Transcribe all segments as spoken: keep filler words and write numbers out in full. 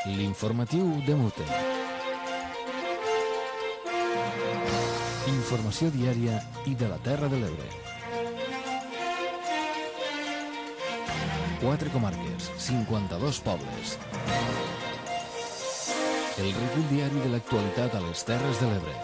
L'informatiu de Mute. Informació diària i de la Terra de l'Ebre. Quatre comarques, cinquanta-dos pobles. El recull diari de l'actualitat a les Terres de l'Ebre.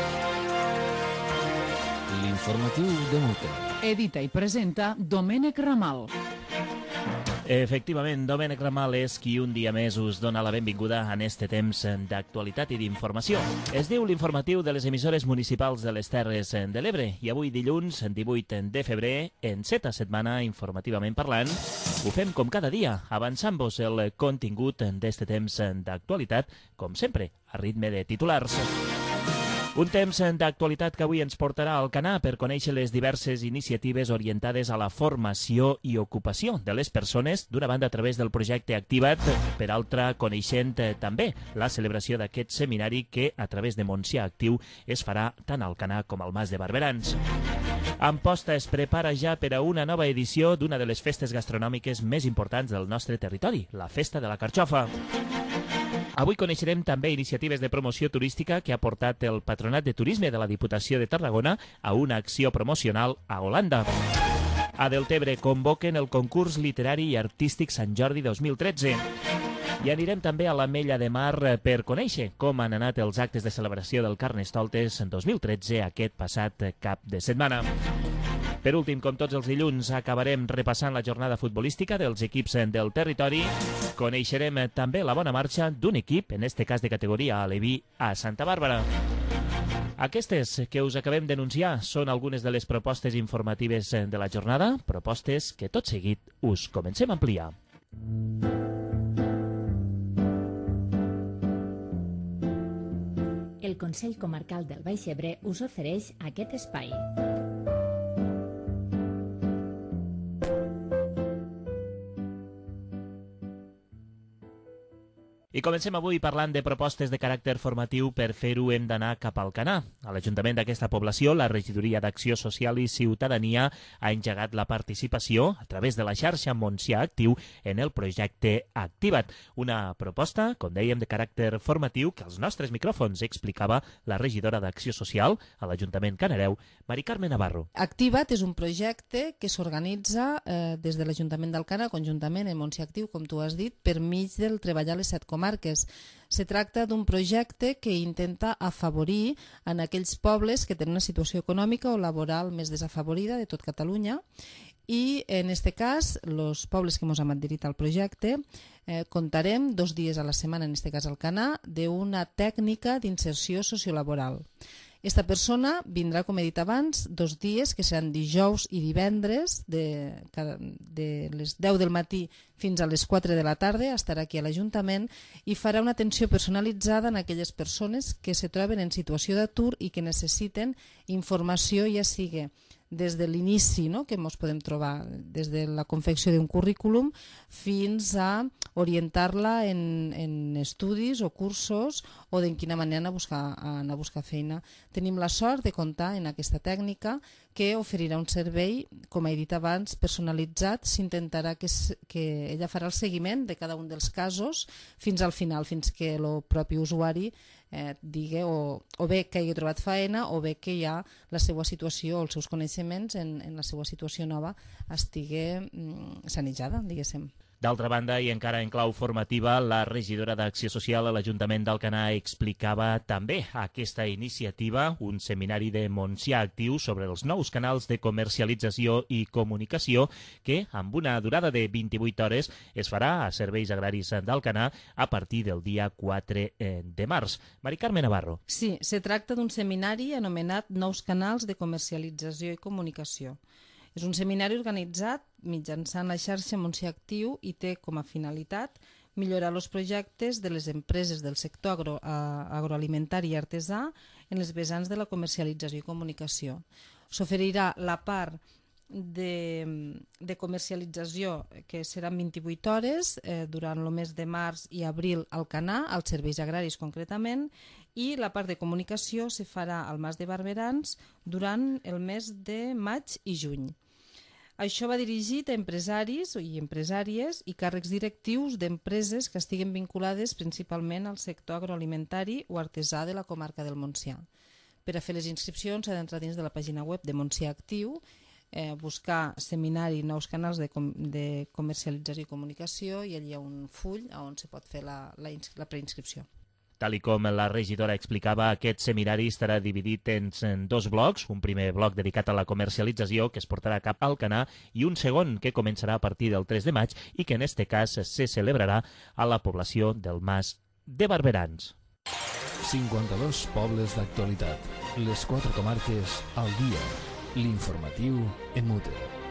L'informatiu de Mute. Edita i presenta Domènec Ramal. Efectivament, Domènec Ramal és qui un dia més us dona la benvinguda en este temps d'actualitat i d'informació. Es diu l'informatiu de les emissores municipals de les Terres de l'Ebre i avui dilluns, divuit de febrer, en seta setmana, informativament parlant, ho fem com cada dia, avançant-vos el contingut d'este temps d'actualitat, com sempre, a ritme de titulars. Un temps d'actualitat que avui ens portarà al Canà per conèixer les diverses iniciatives orientades a la formació i ocupació de les persones, d'una banda a través del projecte Activa't, per altra coneixent també la celebració d'aquest seminari que a través de Montsià Actiu es farà tant al Canà com al Mas de Barberans. Amposta es prepara ja per a una nova edició d'una de les festes gastronòmiques més importants del nostre territori, la Festa de la Carxofa. Avui coneixerem també iniciatives de promoció turística que ha portat el Patronat de Turisme de la Diputació de Tarragona a una acció promocional a Holanda. A Deltebre convoquen el concurs literari i artístic Sant Jordi dos mil tretze. I anirem també a l'Ametlla de Mar per conèixer com han anat els actes de celebració del Carnestoltes en dos mil tretze aquest passat cap de setmana. Per últim, com tots els dilluns, acabarem repassant la jornada futbolística dels equips del territori. Coneixerem també la bona marxa d'un equip, en este cas de categoria aleví, a Santa Bàrbara. Aquestes que us acabem d'anunciar són algunes de les propostes informatives de la jornada, propostes que tot seguit us comencem a ampliar. El Consell Comarcal del Baix Ebre us ofereix aquest espai. I comencem avui parlant de propostes de caràcter formatiu. Per fer-ho hem d'anar cap al Canà. A l'Ajuntament d'aquesta població, la Regidoria d'Acció Social i Ciutadania ha engegat la participació a través de la xarxa Montsià Actiu en el projecte Activa't. Una proposta, com dèiem, de caràcter formatiu que als nostres micròfons explicava la regidora d'Acció Social a l'Ajuntament Canareu, Mari Carme Navarro. Activa't és un projecte que s'organitza eh, des de l'Ajuntament del Canà, conjuntament amb Montsià Actiu, com tu has dit, per mig del treballar les set comarques. Se tracta d'un projecte que intenta afavorir en aquells pobles que tenen una situació econòmica o laboral més desafavorida de tot Catalunya i en aquest cas, els pobles que ens hem adherit al projecte, eh, contarem dos dies a la setmana, en aquest cas al Canà, d'una tècnica d'inserció sociolaboral. Esta persona vindrà, com he dit abans, dos dies, que seran dijous i divendres, de, de les deu del matí fins a les quatre de la tarda, estarà aquí a l'Ajuntament i farà una atenció personalitzada en aquelles persones que se troben en situació d'atur i que necessiten informació, ja sigui des de l'inici, no?, que ens podem trobar, des de la confecció d'un currículum fins a orientar-la en, en estudis o cursos o d'en quina manera anar a, buscar, anar a buscar feina. Tenim la sort de comptar en aquesta tècnica que oferirà un servei, com he dit abans, personalitzat. S'intentarà que, que ella farà el seguiment de cada un dels casos fins al final, fins que el propi usuari eh, digui o, o bé que hagi trobat feina o bé que ja la seva situació o els seus coneixements en, en la seva situació nova estigui mm, sanejada, diguéssim. D'altra banda, i encara en clau formativa, la regidora d'Acció Social a l'Ajuntament del Canà explicava també aquesta iniciativa, un seminari de Montsià Actiu sobre els nous canals de comercialització i comunicació que, amb una durada de vint-i-vuit hores, es farà a Serveis Agraris del Canà a partir del dia quatre de març. Mari Carme Navarro. Sí, se tracta d'un seminari anomenat Nous canals de comercialització i comunicació. És un seminari organitzat mitjançant la xarxa Montsià Actiu i té com a finalitat millorar els projectes de les empreses del sector agro, agroalimentari i artesà en les vessants de la comercialització i comunicació. S'oferirà la part de, de comercialització, que seran vint-i-vuit hores eh, durant el mes de març i abril al Canà, als serveis agraris concretament, i la part de comunicació se farà al Mas de Barberans durant el mes de maig i juny. Això va dirigit a empresaris i empresàries i càrrecs directius d'empreses que estiguen vinculades principalment al sector agroalimentari o artesà de la comarca del Montsià. Per a fer les inscripcions s'ha d'entrar dins de la pàgina web de Montsià Actiu, eh, buscar seminari nous canals de, com de comercialització i comunicació i allà hi ha un full on se pot fer la, la, la preinscripció. Tal i com la regidora explicava, aquest seminari estarà dividit en dos blocs, un primer bloc dedicat a la comercialització que es portarà a cap al Canà i un segon que començarà a partir del tres de maig i que en este cas se celebrarà a la població del Mas de Barberans. cinquanta-dos pobles d'actualitat, les quatre comarques al dia, l'informatiu en Mute.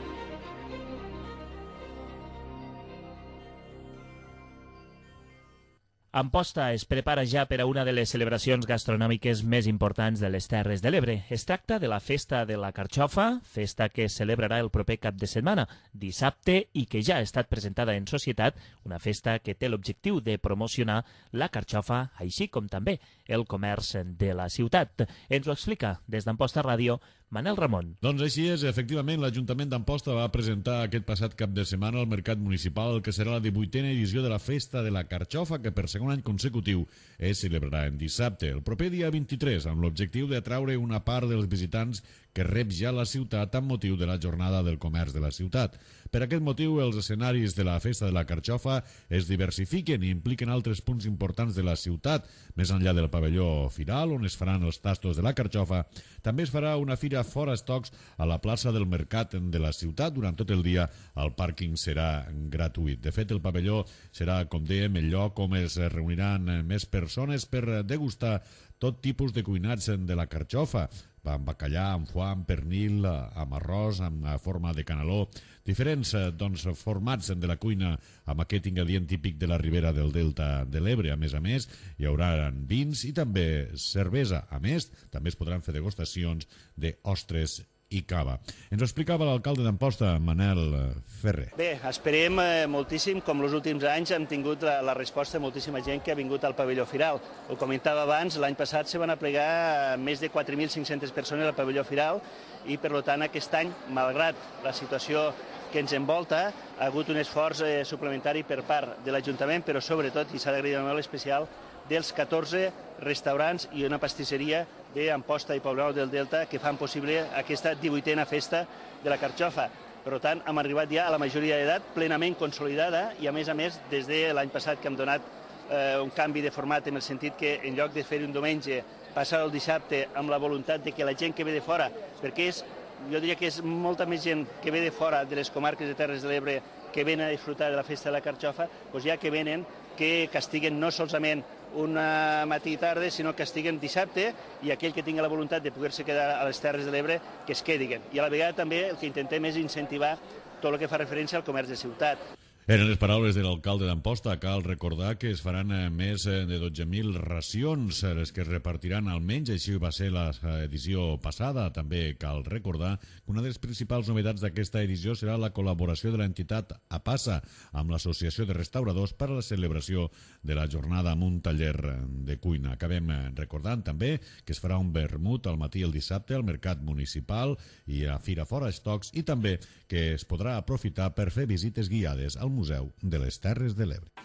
Amposta es prepara ja per a una de les celebracions gastronòmiques més importants de les Terres de l'Ebre. Es tracta de la Festa de la Carxofa, festa que es celebrarà el proper cap de setmana, dissabte, i que ja ha estat presentada en societat, una festa que té l'objectiu de promocionar la carxofa, així com també el comerç de la ciutat. Ens ho explica des d'Amposta Ràdio Manel Ramon. Doncs així és, efectivament, l'Ajuntament d'Amposta va presentar aquest passat cap de setmana al Mercat Municipal el que serà la divuitena edició de la Festa de la Carxofa, que per segon any consecutiu es celebrarà en dissabte, el proper dia vint-i-tres, amb l'objectiu d'atraure una part dels visitants que rep ja la ciutat amb motiu de la jornada del comerç de la ciutat. Per aquest motiu, els escenaris de la Festa de la Carxofa es diversifiquen i impliquen altres punts importants de la ciutat. Més enllà del pavelló firal, on es faran els tastos de la carxofa, també es farà una fira fora estocs a la plaça del Mercat de la ciutat. Durant tot el dia el pàrquing serà gratuït. De fet, el pavelló serà, com dèiem, el lloc on es reuniran més persones per degustar tot tipus de cuinats de la carxofa, amb bacallà, amb foie, amb pernil, amb arròs, amb forma de caneló, diferents doncs, formats de la cuina amb aquest ingredient típic de la ribera del Delta de l'Ebre. A més a més, hi haurà vins i també cervesa. A més, també es podran fer degustacions d'ostres i cava. Ens ho explicava l'alcalde d'Amposta, Manel Ferrer. Bé, esperem eh, moltíssim, com els últims anys hem tingut la, la resposta de moltíssima gent que ha vingut al pavelló firal. Ho comentava abans, l'any passat se van aplegar més de quatre mil cinc-centes persones al pavelló firal i, per tant, aquest any, malgrat la situació que ens envolta, ha hagut un esforç eh, suplementari per part de l'Ajuntament, però sobretot, i s'ha d'agrair molt especial, dels catorze restaurants i una pastisseria d'Amposta i Poblenou del Delta que fan possible aquesta divuitena festa de la carxofa. Per tant, hem arribat ja a la majoria d'edat plenament consolidada i, a més a més, des de l'any passat que hem donat eh, un canvi de format en el sentit que, en lloc de fer-hi un diumenge, passar el dissabte amb la voluntat de que la gent que ve de fora, perquè és, jo diria que és molta més gent que ve de fora de les comarques de Terres de l'Ebre que venen a disfrutar de la festa de la carxofa, doncs ja que venen, que castiguen no solament un matí i tarda, sinó que estiguen dissabte i aquell que tingui la voluntat de poder-se quedar a les Terres de l'Ebre, que es quedin. I a la vegada també el que intentem és incentivar tot el que fa referència al comerç de ciutat. Eren les paraules de l'alcalde d'Amposta. Cal recordar que es faran més de dotze mil racions, les que es repartiran almenys, així va ser l'edició passada. També cal recordar que una de les principals novetats d'aquesta edició serà la col·laboració de l'entitat APASA amb l'Associació de Restauradors per a la celebració de la jornada amb un taller de cuina. Acabem recordant també que es farà un vermut al matí el dissabte al Mercat Municipal i a Fira Fora Estocs i també que es podrà aprofitar per fer visites guiades al Museu de les Terres de l'Ebre.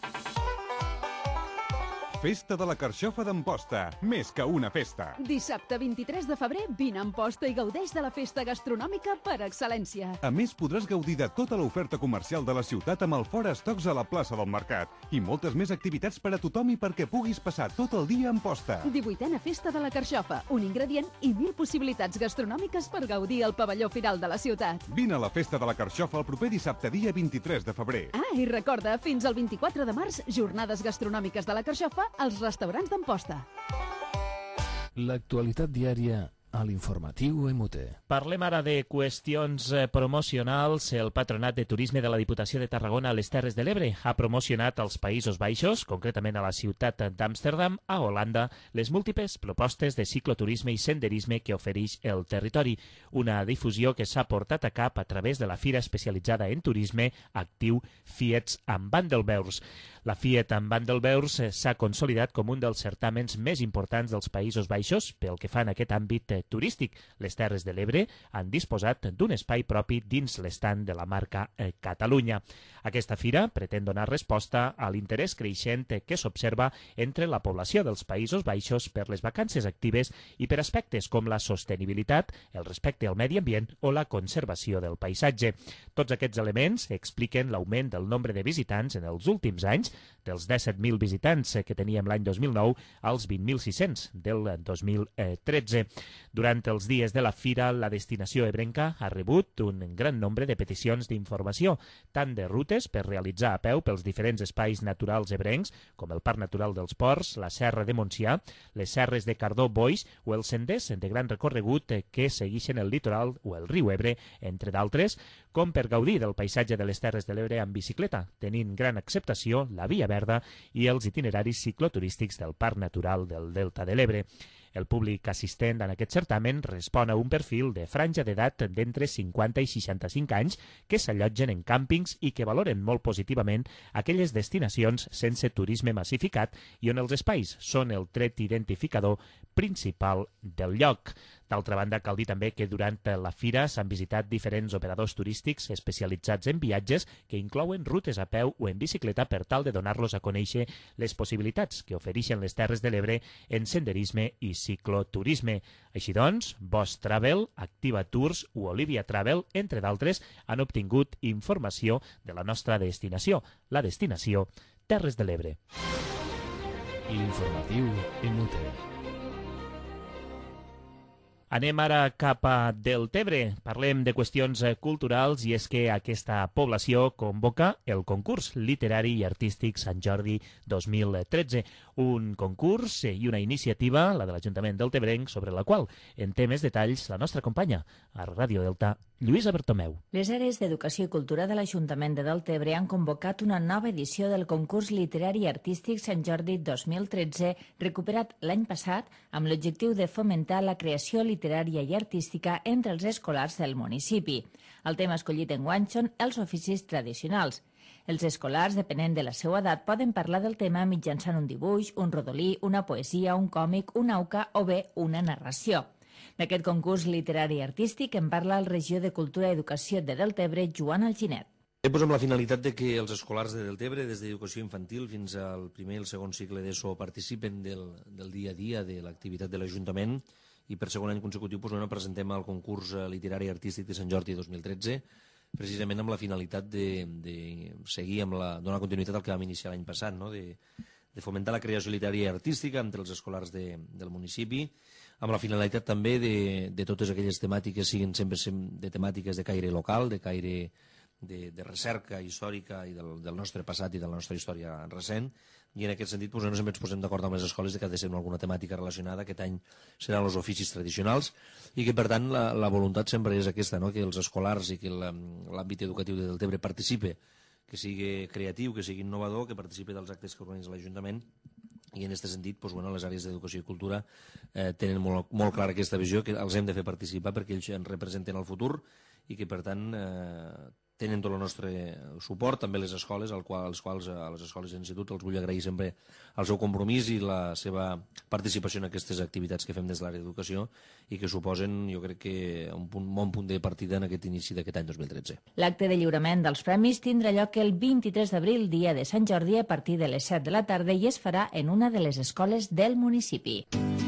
Festa de la Carxofa d'Amposta, més que una festa. Dissabte vint-i-tres de febrer, vine a Amposta i gaudeix de la festa gastronòmica per excel·lència. A més, podràs gaudir de tota l'oferta comercial de la ciutat amb el Fora Estocs a la plaça del Mercat i moltes més activitats per a tothom i perquè puguis passar tot el dia a Amposta. divuitena Festa de la Carxofa, un ingredient i mil possibilitats gastronòmiques per gaudir al pavelló firal de la ciutat. Vine a la Festa de la Carxofa el proper dissabte, dia vint-i-tres de febrer. Ah, i recorda, fins al vint-i-quatre de març, jornades gastronòmiques de la Carxofa als restaurants d'Amposta. L'actualitat diària a l'informatiu M U T. Parlem ara de qüestions promocionals. El Patronat de Turisme de la Diputació de Tarragona a les Terres de l'Ebre ha promocionat als Països Baixos, concretament a la ciutat d'Amsterdam, a Holanda, les múltiples propostes de cicloturisme i senderisme que ofereix el territori. Una difusió que s'ha portat a cap a través de la fira especialitzada en turisme actiu Fiets amb Vandelbeurs. La Fiat en Vandelbeurs s'ha consolidat com un dels certàmens més importants dels Països Baixos pel que fa en aquest àmbit turístic. Les Terres de l'Ebre han disposat d'un espai propi dins l'estand de la marca Catalunya. Aquesta fira pretén donar resposta a l'interès creixent que s'observa entre la població dels Països Baixos per les vacances actives i per aspectes com la sostenibilitat, el respecte al medi ambient o la conservació del paisatge. Tots aquests elements expliquen l'augment del nombre de visitants en els últims anys, dels disset mil visitants que teníem l'any dos mil nou als vint mil sis-cents del dos mil tretze. Durant els dies de la fira, la destinació ebrenca ha rebut un gran nombre de peticions d'informació, tant de rutes per realitzar a peu pels diferents espais naturals ebrencs, com el Parc Natural dels Ports, la Serra de Montsià, les serres de Cardó-Boix o els senders de gran recorregut que segueixen el litoral o el riu Ebre, entre d'altres, com per gaudir del paisatge de les Terres de l'Ebre en bicicleta, tenint gran acceptació la Via Verda i els itineraris cicloturístics del Parc Natural del Delta de l'Ebre. El públic assistent en aquest certamen respon a un perfil de franja d'edat d'entre cinquanta i seixanta-cinc anys que s'allotgen en càmpings i que valoren molt positivament aquelles destinacions sense turisme massificat i on els espais són el tret identificador principal del lloc. D'altra banda, cal dir també que durant la fira s'han visitat diferents operadors turístics especialitzats en viatges que inclouen rutes a peu o en bicicleta per tal de donar-los a conèixer les possibilitats que ofereixen les Terres de l'Ebre en senderisme i cicloturisme. Així doncs, Bosch Travel, Activa Tours o Olivia Travel, entre d'altres, han obtingut informació de la nostra destinació, la destinació Terres de l'Ebre. L'informatiu en U T V. Anem ara cap a Deltebre. Parlem de qüestions culturals i és que aquesta població convoca el concurs literari i artístic Sant Jordi dos mil tretze. Un concurs i una iniciativa, la de l'Ajuntament deltebrenc, sobre la qual en té més detalls la nostra companya a Ràdio Delta, Lluïsa Bertomeu. Les àrees d'Educació i Cultura de l'Ajuntament de Deltebre han convocat una nova edició del concurs literari i artístic Sant Jordi dos mil tretze, recuperat l'any passat amb l'objectiu de fomentar la creació literària i artística entre els escolars del municipi. El tema escollit enguany són els oficis tradicionals. Els escolars, depenent de la seva edat, poden parlar del tema mitjançant un dibuix, un rodolí, una poesia, un còmic, una auca o bé una narració. D'aquest concurs literari i artístic en parla el regidor de Cultura i Educació de Deltebre, Joan Alginet. Pues amb la finalitat de que els escolars de Deltebre, des d'educació infantil fins al primer i el segon cicle d'ESO, participen del, del dia a dia de l'activitat de l'Ajuntament i per segon any consecutiu pues, bueno, presentem el concurs literari i artístic de Sant Jordi dos mil tretze, precisament amb la finalitat de, de seguir amb la, donar continuïtat al que vam iniciar l'any passat, no? de, de fomentar la creació literària i artística entre els escolars de, del municipi, amb la finalitat també de, de totes aquelles temàtiques, siguin sempre de temàtiques de caire local, de caire de, de recerca històrica i del, del nostre passat i de la nostra història recent, i en aquest sentit doncs, no sempre ens posem d'acord amb les escoles de que ha de ser alguna temàtica relacionada. Aquest any seran els oficis tradicionals i que per tant la, la voluntat sempre és aquesta, no? Que els escolars i que l'àmbit educatiu de Deltebre participe, que sigui creatiu, que sigui innovador, que participi dels actes que organitza l'Ajuntament. I en aquest sentit, doncs, bueno, les àrees d'educació i cultura eh, tenen molt, molt clara aquesta visió, que els hem de fer participar perquè ells ens representen el futur i que per tant eh, tenen tot el nostre suport, també les escoles, al qual, als quals a les escoles i instituts els vull agrair sempre el seu compromís i la seva participació en aquestes activitats que fem des de l'àrea d'educació i que suposen, jo crec que un punt, bon punt de partida en aquest inici d'aquest any dos mil tretze. L'acte de lliurament dels premis tindrà lloc el vint-i-tres d'abril, dia de Sant Jordi, a partir de les set de la tarda i es farà en una de les escoles del municipi.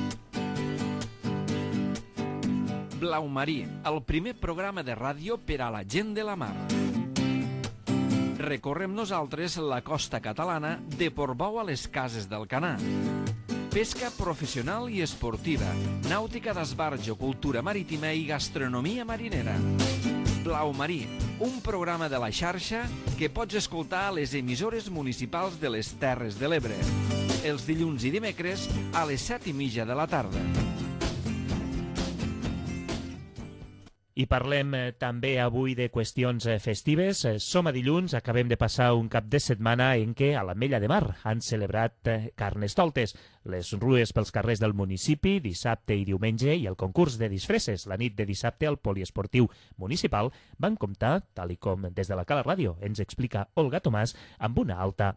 Blau Marí, el primer programa de ràdio per a la gent de la mar. Recorrem nosaltres la costa catalana de Portbou a les Cases d'Alcanar. Pesca professional i esportiva, nàutica d'esbarjo, cultura marítima i gastronomia marinera. Blau Marí, un programa de la xarxa que pots escoltar a les emissores municipals de les Terres de l'Ebre. Els dilluns i dimecres a les set i mitja de la tarda. I parlem eh, també avui de qüestions eh, festives. Eh, som a dilluns, acabem de passar un cap de setmana en què a l'Ametlla de Mar han celebrat eh, Carnestoltes, les rues pels carrers del municipi dissabte i diumenge i el concurs de disfresses la nit de dissabte al poliesportiu municipal van comptar, tal i com des de la Cala Ràdio ens explica Olga Tomàs, amb una alta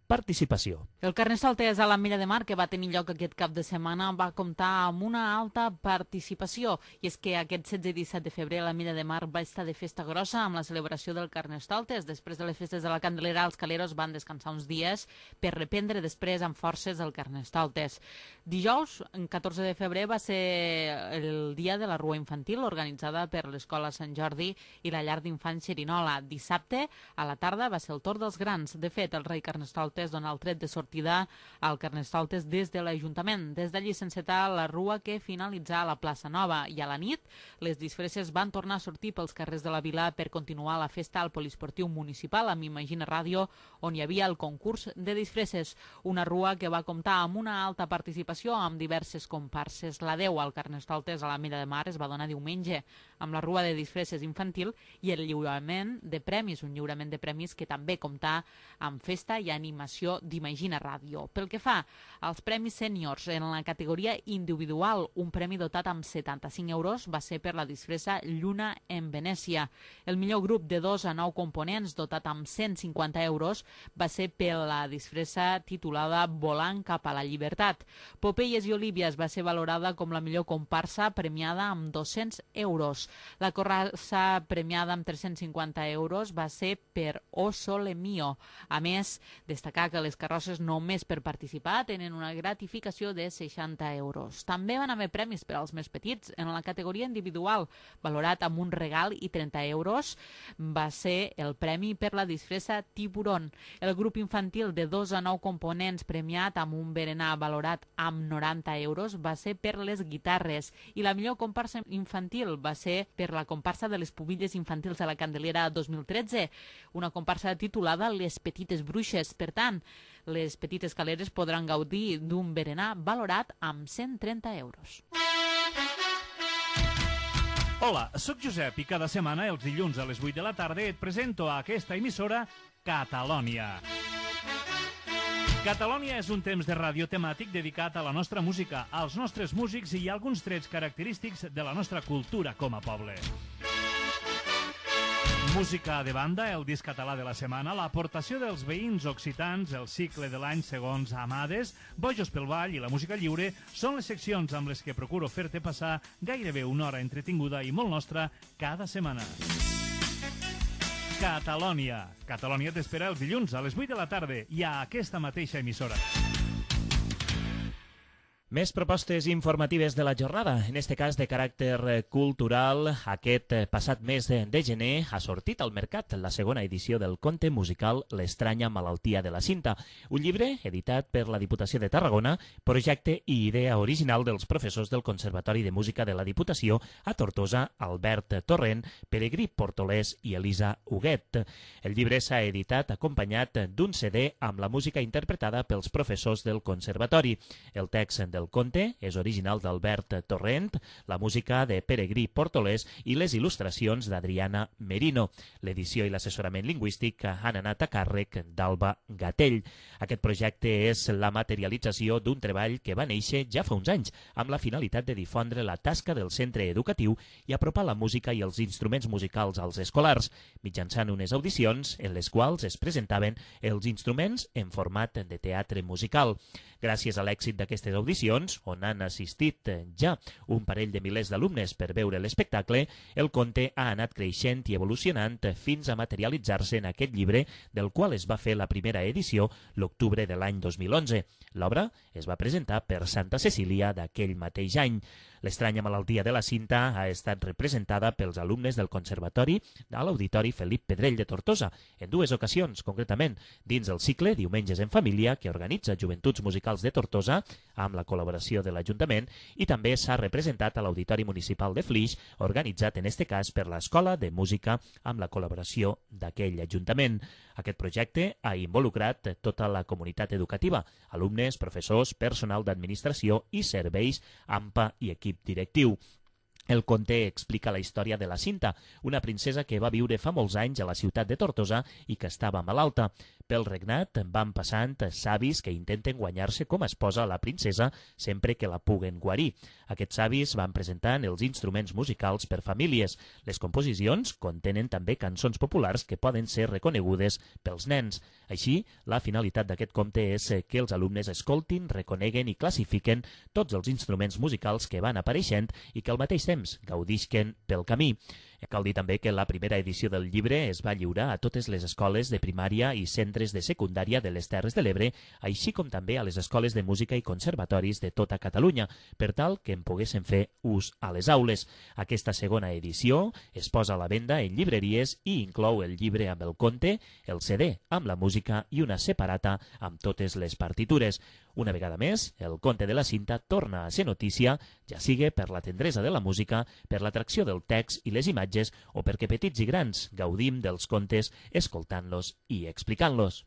participació. El Carnestoltes a l'Ametlla de Mar, que va tenir lloc aquest cap de setmana, va comptar amb una alta participació. I és que aquest setze i disset de febrer l'Ametlla de Mar va estar de festa grossa amb la celebració del Carnestoltes. Després de les festes de la Candelera, els caleros van descansar uns dies per reprendre després amb forces el Carnestoltes. Dijous, catorze de febrer, va ser el dia de la Rua Infantil, organitzada per l'Escola Sant Jordi i la Llar d'Infants Xerinola. Dissabte, a la tarda, va ser el torn dels grans. De fet, el rei Carnestoltes dona el tret de sortida al Carnestoltes des de l'Ajuntament. Des d'allí s'encetar la rua que finalitzà a la plaça Nova, i a la nit les disfresses van tornar a sortir pels carrers de la vila per continuar la festa al poliesportiu municipal amb Imagina Ràdio, on hi havia el concurs de disfresses. Una rua que va comptar amb una alta participació amb diverses comparses. La deu al Carnestoltes a l'Ametlla de Mar es va donar diumenge amb la rua de disfresses infantil i el lliurament de premis, un lliurament de premis que també comptà amb festa i animació d'Imagina Ràdio. Pel que fa als premis sèniors, en la categoria individual, un premi dotat amb setanta-cinc euros va ser per la disfressa Lluna en Venècia. El millor grup de dos a nou components, dotat amb cent cinquanta euros, va ser per la disfressa titulada Volant cap a la llibertat. Popeyes i Olívies va ser valorada com la millor comparsa, premiada amb dos-cents euros. La corrassa premiada amb tres-cents cinquanta euros va ser per O Sole Mio. A més, destacar que les carrosses només per participar tenen una gratificació de seixanta euros. També van haver premis per als més petits. En la categoria individual, valorat amb un regal i trenta euros, va ser el premi per la disfressa Tiburón. El grup infantil de dos a nou components premiat amb un berenar valorat amb noranta euros va ser per les guitarres, i la millor comparsa infantil va ser per la comparsa de les pubilles infantils de la Candelera dos mil tretze, una comparsa titulada Les Petites Bruixes. Per tant, les petites caleres podran gaudir d'un berenar valorat amb cent trenta euros. Hola, sóc Josep i cada setmana, els dilluns a les vuit de la tarda, et presento a aquesta emissora Catalònia. Catalònia és un temps de ràdio temàtic dedicat a la nostra música, als nostres músics i a alguns trets característics de la nostra cultura com a poble. Música de banda, el disc català de la setmana, l'aportació dels veïns occitans, el cicle de l'any segons Amades, Bojos pel Ball i la música lliure són les seccions amb les que procuro fer-te passar gairebé una hora entretinguda i molt nostra cada setmana. Catalònia. Catalònia t'espera els dilluns a les vuit de la tarda i a aquesta mateixa emissora. Més propostes informatives de la jornada, en este cas de caràcter cultural. Aquest passat mes de gener ha sortit al mercat la segona edició del conte musical L'estranya malaltia de la cinta, un llibre editat per la Diputació de Tarragona, projecte i idea original dels professors del Conservatori de Música de la Diputació a Tortosa, Albert Torrent, Peregrí Portolès i Elisa Huguet. El llibre s'ha editat acompanyat d'un C D amb la música interpretada pels professors del Conservatori. El text del El conte és original d'Albert Torrent, la música de Peregrí Portolès i les il·lustracions d'Adriana Merino. L'edició i l'assessorament lingüístic han anat a càrrec d'Alba Gatell. Aquest projecte és la materialització d'un treball que va néixer ja fa uns anys amb la finalitat de difondre la tasca del centre educatiu i apropar la música i els instruments musicals als escolars, mitjançant unes audicions en les quals es presentaven els instruments en format de teatre musical. Gràcies a l'èxit d'aquestes audicions, on han assistit ja un parell de milers d'alumnes per veure l'espectacle, el conte ha anat creixent i evolucionant fins a materialitzar-se en aquest llibre, del qual es va fer la primera edició l'octubre de l'any dos mil onze. L'obra es va presentar per Santa Cecília d'aquell mateix any. L'estranya malaltia de la cinta ha estat representada pels alumnes del Conservatori a l'Auditori Felip Pedrell de Tortosa, en dues ocasions, concretament, dins el cicle Diumenges en Família, que organitza Joventuts Musicals de Tortosa, amb la col·laboració de l'Ajuntament, i també s'ha representat a l'Auditori Municipal de Flix, organitzat en este cas per l'Escola de Música amb la col·laboració d'aquell Ajuntament. Aquest projecte ha involucrat tota la comunitat educativa, alumnes, professors, personal d'administració i serveis, A M P A i equip directiu. El conte explica la història de la Cinta, una princesa que va viure fa molts anys a la ciutat de Tortosa i que estava malalta. Pel regnat van passant savis que intenten guanyar-se com es posa la princesa sempre que la puguen guarir. Aquests savis van presentant els instruments musicals per famílies. Les composicions contenen també cançons populars que poden ser reconegudes pels nens. Així, la finalitat d'aquest conte és que els alumnes escoltin, reconeguen i classifiquen tots els instruments musicals que van apareixent i que al mateix temps gaudisquen pel camí. Cal dir també que la primera edició del llibre es va lliurar a totes les escoles de primària i centres de secundària de les Terres de l'Ebre, així com també a les escoles de música i conservatoris de tota Catalunya, per tal que en poguessin fer ús a les aules. Aquesta segona edició es posa a la venda en llibreries i inclou el llibre amb el conte, el C D amb la música i una separata amb totes les partitures. Una vegada més, el conte de la cinta torna a ser notícia, ja sigui per la tendresa de la música, per l'atracció del text i les imatges o perquè petits i grans gaudim dels contes escoltant-los i explicant-los.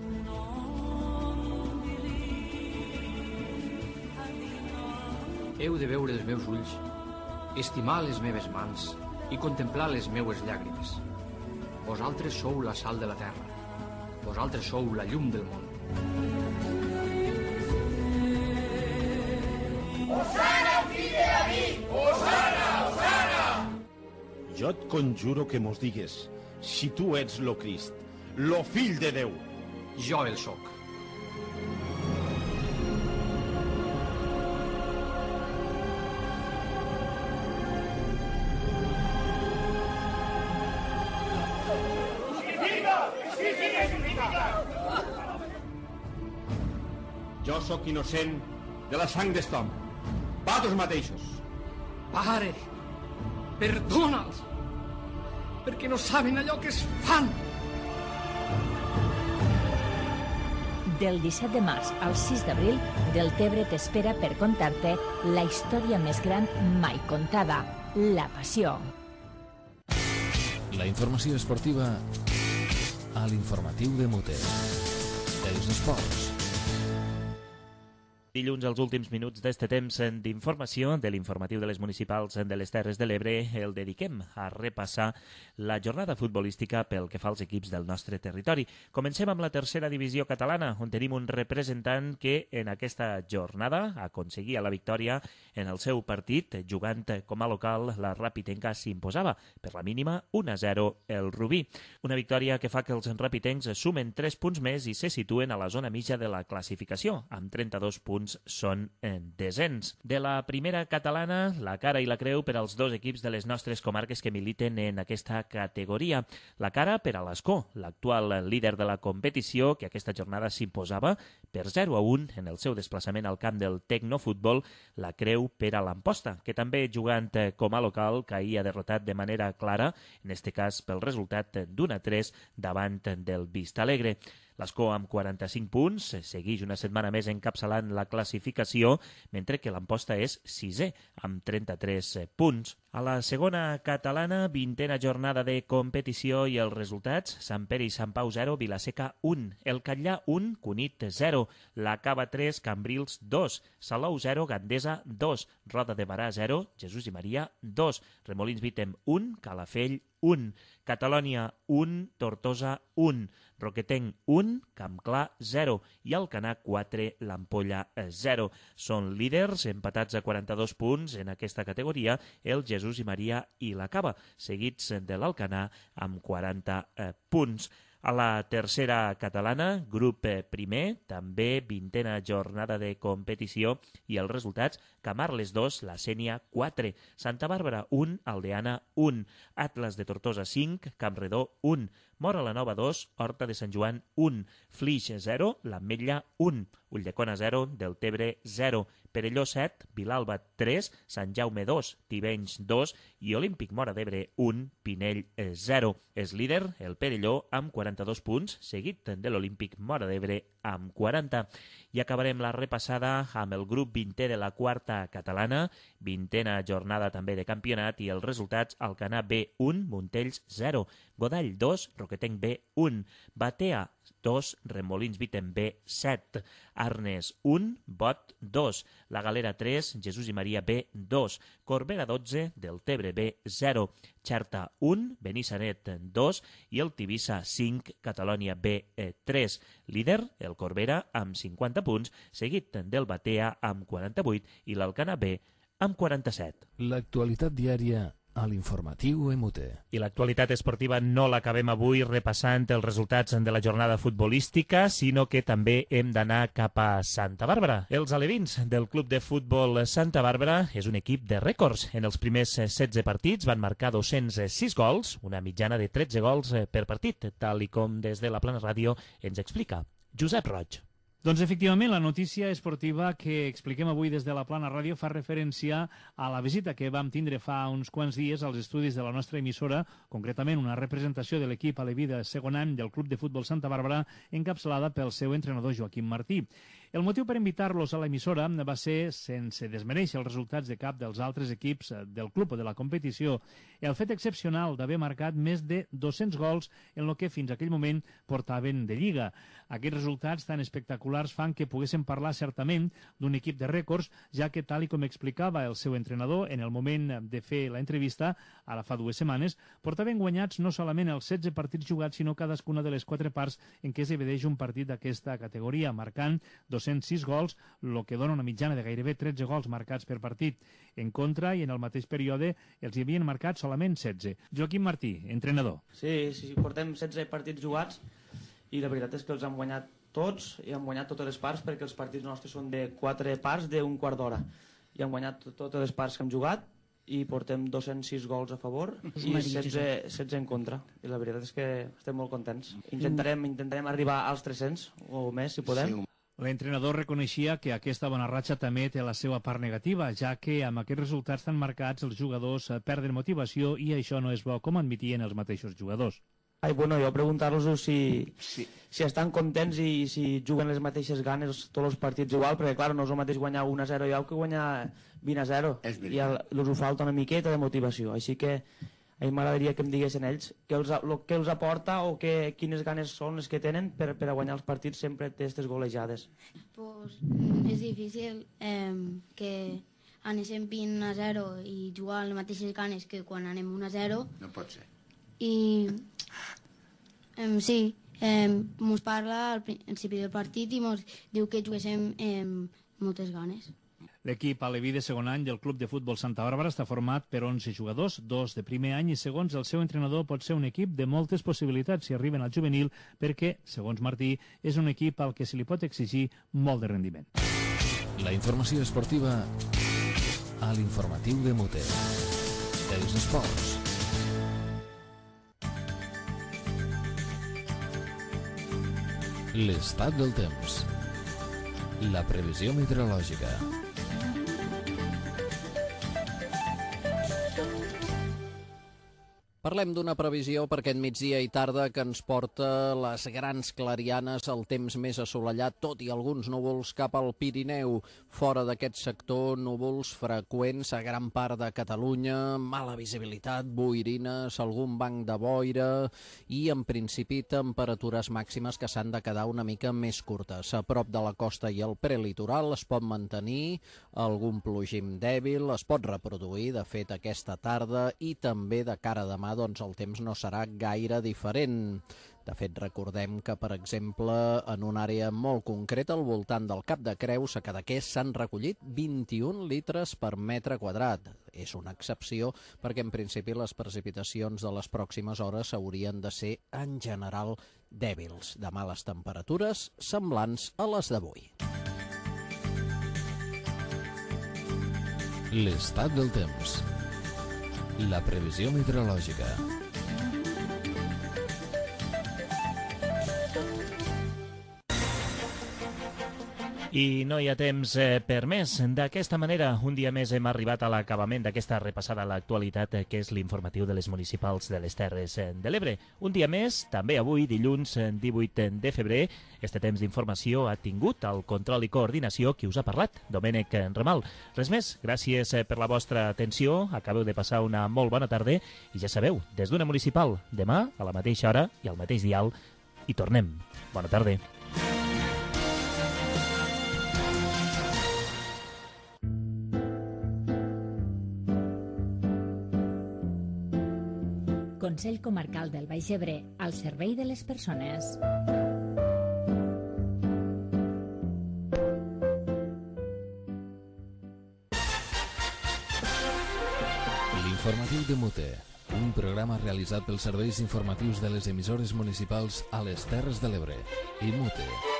Heu de veure els meus ulls, estimar les meves mans i contemplar les meues llàgrimes. Vosaltres sou la sal de la terra. Vosaltres sou la llum del món. Osana, fill de David! Osana, Osana! Jo et conjuro que mos digues si tu ets lo Crist, lo fill de Déu. Jo el soc. Jo sóc innocent de la sang d'est home. Vosaltres mateixos. Pare, perdona'ls, perquè no saben allò que es fan. Del disset de març al sis d'abril, Deltebre t'espera per contar-te la història més gran mai contada, la passió. La informació esportiva a l'informatiu de Muter. Els esports. Dilluns, als últims minuts d'este temps d'informació de l'informatiu de les municipals de les Terres de l'Ebre, el dediquem a repassar la jornada futbolística pel que fa als equips del nostre territori. Comencem amb la tercera divisió catalana, on tenim un representant que en aquesta jornada aconseguia la victòria en el seu partit, jugant com a local, la Ràpitenca s'imposava per la mínima un a zero el Rubí. Una victòria que fa que els ràpitencs sumen tres punts més i se situen a la zona mitja de la classificació, amb trenta-dos punts són en descens. De la primera catalana, la cara i la creu per als dos equips de les nostres comarques que militen en aquesta categoria. La cara per a l'Escó, l'actual líder de la competició, que aquesta jornada s'imposava per zero a un en el seu desplaçament al camp del Tecnofutbol. La creu per a l'Amposta, que també jugant com a local caïa derrotat de manera clara, en este cas pel resultat d'un a tres davant del Vistalegre. L'Escó amb quaranta-cinc punts segueix una setmana més encapçalant la classificació, mentre que l'Amposta és sisè amb trenta-tres punts. A la segona catalana, vintena jornada de competició i els resultats: Sant Pere i Sant Pau zero, Vilaseca un, El Catllà un, Cunit zero, La Cava tres, Cambrils dos, Salou zero, Gandesa dos, Roda de Barà zero, Jesús i Maria dos, Remolins Vítem un, Calafell un, Catalònia un, Tortosa un, Roquetenc un, Campclar zero i Alcanar quatre, l'Ampolla zero. Són líders empatats a quaranta-dos punts en aquesta categoria el Jesús i Maria i la Cava, seguits de l'Alcanar amb quaranta eh, punts. A la tercera catalana, grup primer, també vintena jornada de competició i els resultats: Camarles dos, La Sénia quatre, Santa Bàrbara un, Aldeana un, Atlas de Tortosa cinc, Campredó un, Mora la Nova dos, Horta de Sant Joan un, Flix zero, l'Ametlla un, Ulldecona zero, Deltebre zero, Perelló set, Vilalba tres, Sant Jaume dos, Tivenys dos i Olímpic Móra d'Ebre un, Pinell zero. És líder el Perelló amb quaranta-dos punts, seguit de l'Olímpic Móra d'Ebre amb quaranta. I acabarem la repassada amb el grup vintè de la quarta catalana, vintena jornada també de campionat i els resultats: Alcanar B un, Montells zero, Godall dos, Roquetenc B un, Batea dos, Remolins Viten B, set, Arnes un, Bot dos, La Galera tres, Jesús i Maria B, dos, Corbera dotze, Deltebre B, zero, Xerta un, Benissanet dos i el Tivissa cinc, Catalònia B, tres. Líder, el Corbera, amb cinquanta punts, seguit del Batea amb quaranta-vuit i l'Alcanar B amb quaranta-set. L'actualitat diària a l'informatiu M U T. I l'actualitat esportiva no l'acabem avui repassant els resultats de la jornada futbolística, sinó que també hem d'anar cap a Santa Bàrbara. Els alevins del Club de Futbol Santa Bàrbara és un equip de rècords. En els primers setze partits van marcar dos-cents sis gols, una mitjana de tretze gols per partit, tal i com des de la Plana Ràdio ens explica Josep Roig. Doncs efectivament, la notícia esportiva que expliquem avui des de la Plana Ràdio fa referència a la visita que vam tindre fa uns quants dies als estudis de la nostra emissora, concretament una representació de l'equip aleví de segon any del Club de Futbol Santa Bàrbara, encapçalada pel seu entrenador Joaquim Martí. El motiu per invitar-los a l'emissora va ser, sense desmereixer els resultats de cap dels altres equips del club o de la competició, el fet excepcional d'haver marcat més de dos-cents gols en el que fins a aquell moment portaven de Lliga. Aquests resultats tan espectaculars fan que poguéssim parlar certament d'un equip de rècords, ja que, tal i com explicava el seu entrenador en el moment de fer l'entrevista, ara fa dues setmanes, portaven guanyats no solament els setze partits jugats, sinó cadascuna de les quatre parts en què es divideix un partit d'aquesta categoria, marcant dos-cents sis gols, el que dona una mitjana de gairebé tretze gols marcats per partit. En contra, i en el mateix període, els hi havien marcat solament setze. Joaquim Martí, entrenador. Sí, sí, portem setze partits jugats i la veritat és que els hem guanyat tots i hem guanyat totes les parts, perquè els partits nostres són de quatre parts d'un quart d'hora. I hem guanyat totes les parts que hem jugat i portem dos-cents sis gols a favor i setze, setze en contra. I la veritat és que estem molt contents. Intentarem, intentarem arribar als tres-cents o més, si podem. L'entrenador reconeixia que aquesta bona ratxa també té la seva part negativa, ja que amb aquests resultats tan marcats els jugadors perden motivació i això no és bo, com admitien els mateixos jugadors. Ai, bueno, jo preguntar-los si, si, si estan contents i si juguen les mateixes ganes tots els partits igual, perquè clar, no és el mateix guanyar un a zero ja que guanyar vint a zero, i els ho falta una miqueta de motivació, així que a mi m'agradaria que em diguessin ells què els, lo, què els aporta o que, quines ganes són les que tenen per, per a guanyar els partits sempre d'aquestes golejades. Pues, és difícil eh, que anéssim vint a zero i jugar les mateixes ganes que quan anem un a zero. No pot ser. I eh, sí, eh, mos parla al principi del partit i mos diu que juguéssim eh, moltes ganes. L'equip aleví de segon any del Club de Futbol Santa Bàrbara està format per onze jugadors, dos de primer any i, segons el seu entrenador, pot ser un equip de moltes possibilitats si arriben al juvenil perquè, segons Martí, és un equip al que se li pot exigir molt de rendiment. La informació esportiva a l'informatiu de M U T. Els esports. L'estat del temps. La previsió meteorològica. Parlem d'una previsió per aquest migdia i tarda que ens porta les grans clarianes, el temps més assolellat, tot i alguns núvols cap al Pirineu. Fora d'aquest sector, núvols freqüents a gran part de Catalunya, mala visibilitat, boirines, algun banc de boira i, en principi, temperatures màximes que s'han de quedar una mica més curtes. A prop de la costa i el prelitoral es pot mantenir algun plogim dèbil, es pot reproduir, de fet, aquesta tarda i també de cara a demà doncs el temps no serà gaire diferent. De fet, recordem que, per exemple, en una àrea molt concreta, al voltant del Cap de Creus, a Cadaqués, s'han recollit vint-i-un litres per metre quadrat. És una excepció perquè, en principi, les precipitacions de les pròximes hores haurien de ser, en general, dèbils. Demà les temperatures semblants a les d'avui. L'estat del temps. La previsió meteorològica. I no hi ha temps eh, per més. D'aquesta manera, un dia més hem arribat a l'acabament d'aquesta repassada a l'actualitat, eh, que és l'informatiu de les municipals de les Terres eh, de l'Ebre. Un dia més, també avui, dilluns eh, divuit de febrer, este temps d'informació ha tingut el control i coordinació qui us ha parlat, Domènec Ramal. Res més, gràcies eh, per la vostra atenció, acabeu de passar una molt bona tarda i ja sabeu, des d'una municipal, demà, a la mateixa hora i al mateix dial, i tornem. Bona tarda. Consell Comarcal del Baix Ebre, al servei de les persones. L'informatiu de Mute, un programa realitzat pels serveis informatius de les emissores municipals a les Terres de l'Ebre i Mute.